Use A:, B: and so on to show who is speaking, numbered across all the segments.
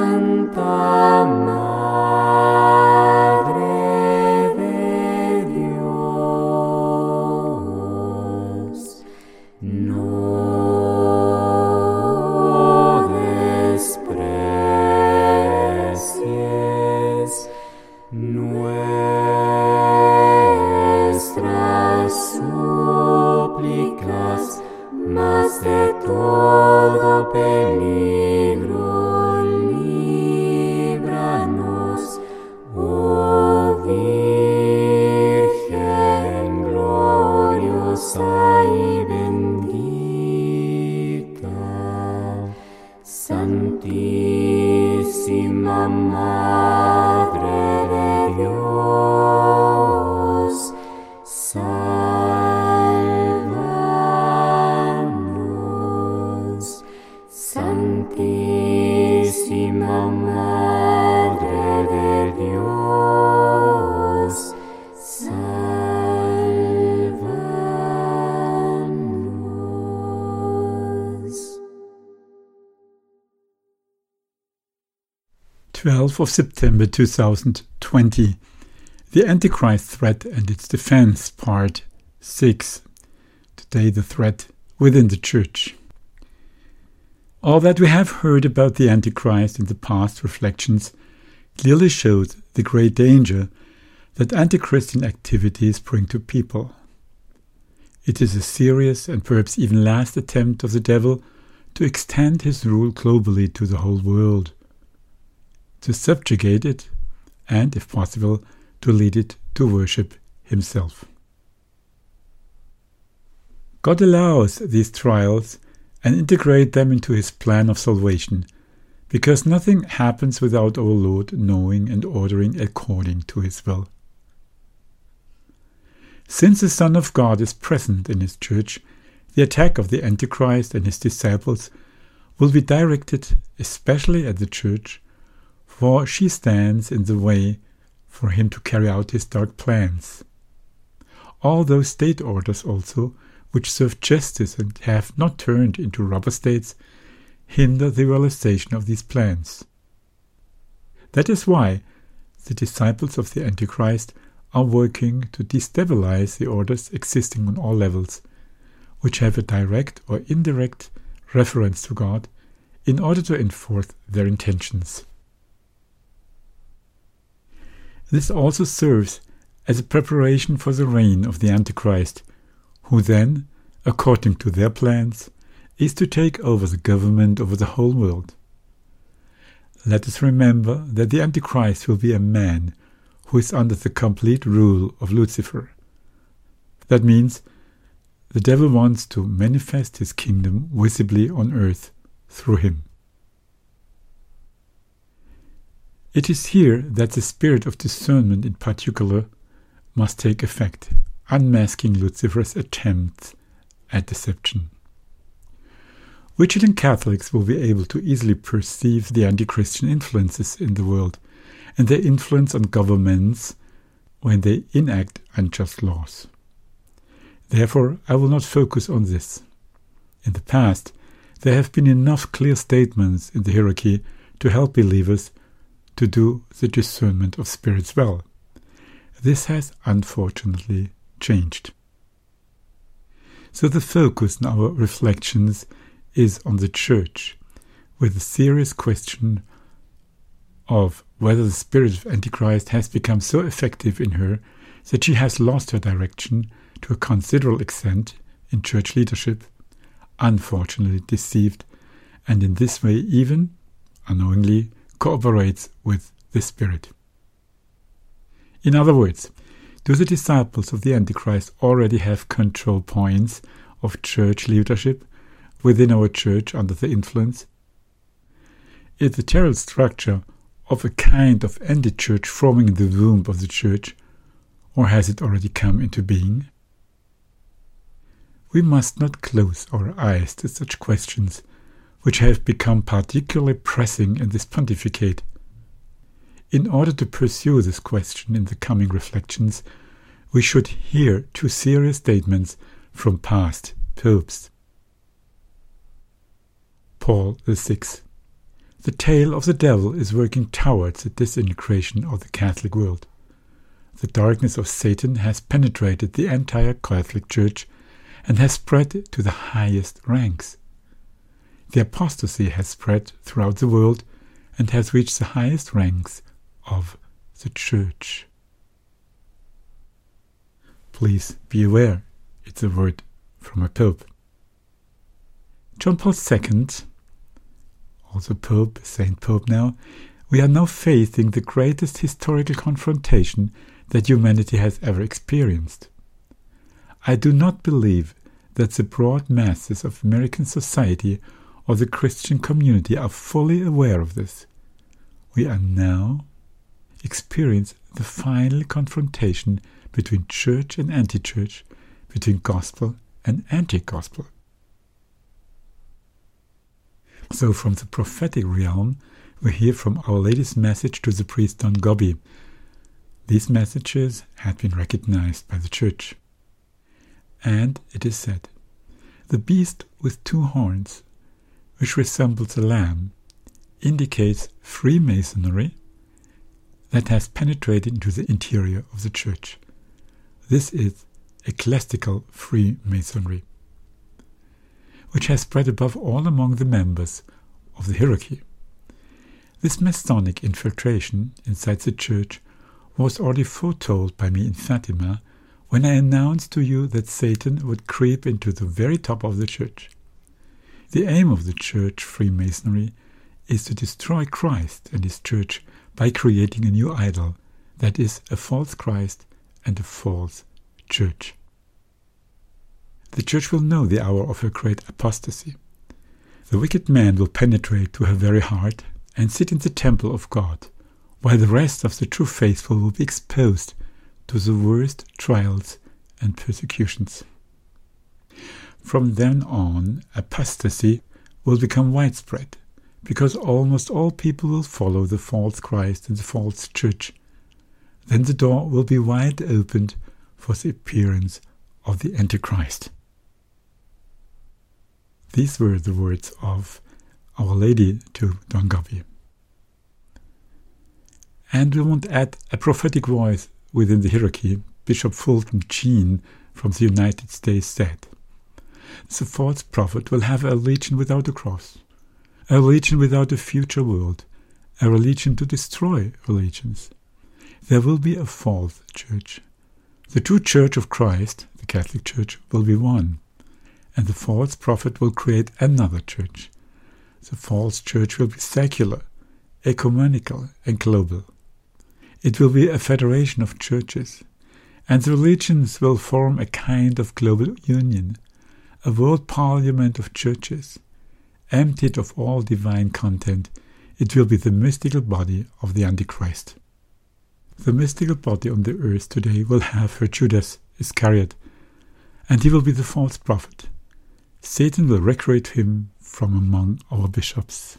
A: Santa Madre de Dios, no desprecies nuestras súplicas, mas de todo peligro líbranos, oh Virgen gloriosa y bendita, Santísima Madre de Dios, sálvanos, Santísima Madre de Dios, sálvanos.
B: 12th of September 2020. The Antichrist Threat and its Defense, Part 6. Today the threat within the Church. All that we have heard about the Antichrist in the past reflections clearly shows the great danger that anti-Christian activities bring to people. It is a serious and perhaps even last attempt of the devil to extend his rule globally to the whole world, to subjugate it, and, if possible, to lead it to worship himself. God allows these trials and integrates them into his plan of salvation, because nothing happens without our Lord knowing and ordering according to his will. Since the Son of God is present in his church, the attack of the Antichrist and his disciples will be directed especially at the church, for she stands in the way for him to carry out his dark plans. All those state orders also, which serve justice and have not turned into robber states, hinder the realization of these plans. That is why the disciples of the Antichrist are working to destabilize the orders existing on all levels, which have a direct or indirect reference to God, in order to enforce their intentions. This also serves as a preparation for the reign of the Antichrist, who then, according to their plans, is to take over the government over the whole world. Let us remember that the Antichrist will be a man who is under the complete rule of Lucifer. That means the devil wants to manifest his kingdom visibly on earth through him. It is here that the spirit of discernment in particular must take effect, unmasking Lucifer's attempts at deception. Vigilant Catholics will be able to easily perceive the anti-Christian influences in the world and their influence on governments when they enact unjust laws. Therefore, I will not focus on this. In the past, there have been enough clear statements in the hierarchy to help believers to do the discernment of spirits well. This has unfortunately changed. So the focus in our reflections is on the Church, with the serious question of whether the spirit of Antichrist has become so effective in her that she has lost her direction to a considerable extent in church leadership, unfortunately deceived, and in this way even, unknowingly, cooperates with the Spirit. In other words, do the disciples of the Antichrist already have control points of church leadership within our church under the influence? Is the terrible structure of a kind of anti-church forming in the womb of the church, or has it already come into being? We must not close our eyes to such questions, which have become particularly pressing in this pontificate. In order to pursue this question in the coming reflections, we should hear two serious statements from past popes. Paul VI. The tail of the devil is working towards the disintegration of the Catholic world. The darkness of Satan has penetrated the entire Catholic Church and has spread to the highest ranks. The apostasy has spread throughout the world and has reached the highest ranks of the Church. Please be aware, it's a word from a Pope. John Paul II, also Pope, Saint Pope now, we are now facing the greatest historical confrontation that humanity has ever experienced. I do not believe that the broad masses of American society or the Christian community are fully aware of this. We are now experiencing the final confrontation between church and anti-church, between gospel and anti-gospel. So from the prophetic realm, we hear from Our Lady's message to the priest Don Gobi. These messages had been recognized by the Church. And it is said, the beast with 2 horns, which resembles a lamb, indicates Freemasonry that has penetrated into the interior of the Church. This is ecclesiastical Freemasonry, which has spread above all among the members of the hierarchy. This Masonic infiltration inside the Church was already foretold by me in Fatima when I announced to you that Satan would creep into the very top of the Church. The aim of the Church Freemasonry is to destroy Christ and his Church by creating a new idol, that is, a false Christ and a false Church. The Church will know the hour of her great apostasy. The wicked man will penetrate to her very heart and sit in the temple of God, while the rest of the true faithful will be exposed to the worst trials and persecutions. From then on, apostasy will become widespread, because almost all people will follow the false Christ and the false Church. Then the door will be wide opened for the appearance of the Antichrist. These were the words of Our Lady to Don Gobi. And we want to add a prophetic voice within the hierarchy. Bishop Fulton Sheen from the United States said, the false prophet will have a religion without a cross, a religion without a future world, a religion to destroy religions. There will be a false church. The true church of Christ, the Catholic Church, will be one, and the false prophet will create another church. The false church will be secular, ecumenical, and global. It will be a federation of churches, and the religions will form a kind of global union, a world parliament of churches. Emptied of all divine content, it will be the mystical body of the Antichrist. The mystical body on the earth today will have her Judas Iscariot, and he will be the false prophet. Satan will recruit him from among our bishops.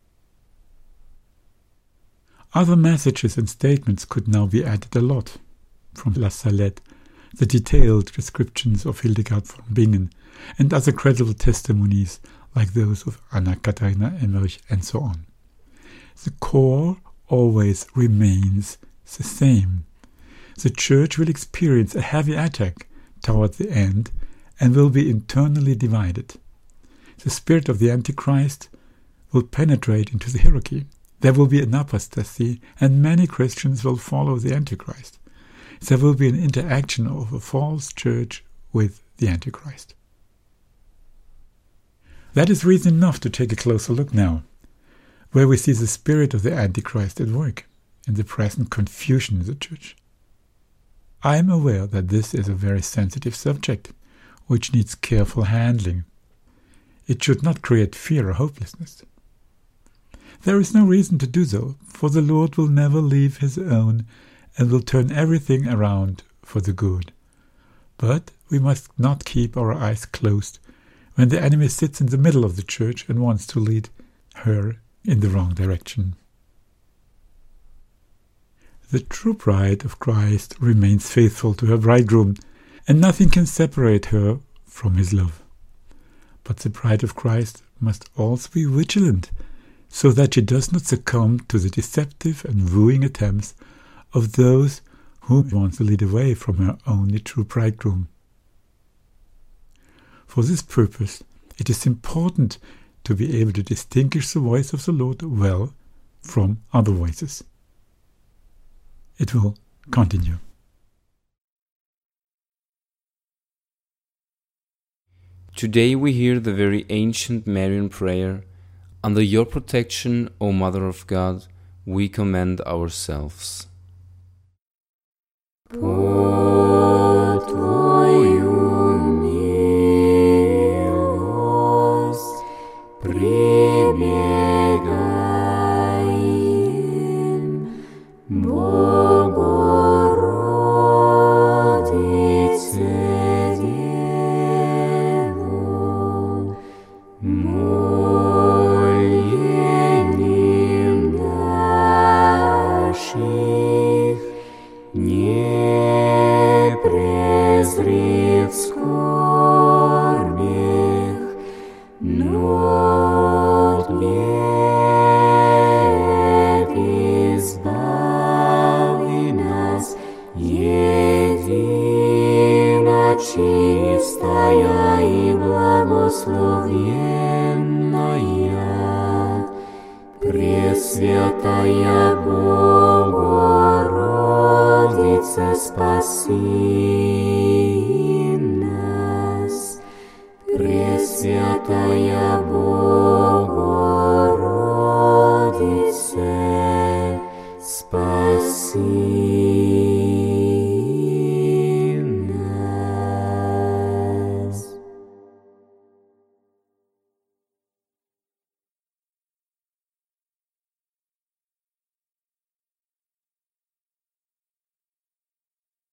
B: Other messages and statements could now be added a lot. From La Salette, the detailed descriptions of Hildegard von Bingen, and other credible testimonies like those of Anna Katharina Emmerich and so on. The core always remains the same. The Church will experience a heavy attack toward the end and will be internally divided. The spirit of the Antichrist will penetrate into the hierarchy. There will be an apostasy, and many Christians will follow the Antichrist. There will be an interaction of a false church with the Antichrist. That is reason enough to take a closer look now, where we see the spirit of the Antichrist at work in the present confusion in the Church. I am aware that this is a very sensitive subject, which needs careful handling. It should not create fear or hopelessness. There is no reason to do so, for the Lord will never leave his own and will turn everything around for the good. But we must not keep our eyes closed when the enemy sits in the middle of the Church and wants to lead her in the wrong direction. The true bride of Christ remains faithful to her bridegroom, and nothing can separate her from his love. But the bride of Christ must also be vigilant, so that she does not succumb to the deceptive and wooing attempts of those whom she wants to lead away from her only true bridegroom. For this purpose, it is important to be able to distinguish the voice of the Lord well from other voices. It will continue.
C: Today we hear the very ancient Marian prayer, "Under your protection, O Mother of God, we commend ourselves."
A: Под Твою милость прибегаем, Богородице Деву, молением наших не презри в скорбях, но от бед избави нас, едино чистая и благословенная, Пресвятая Богородице, спаси нас. Пресвятая Богородице, спаси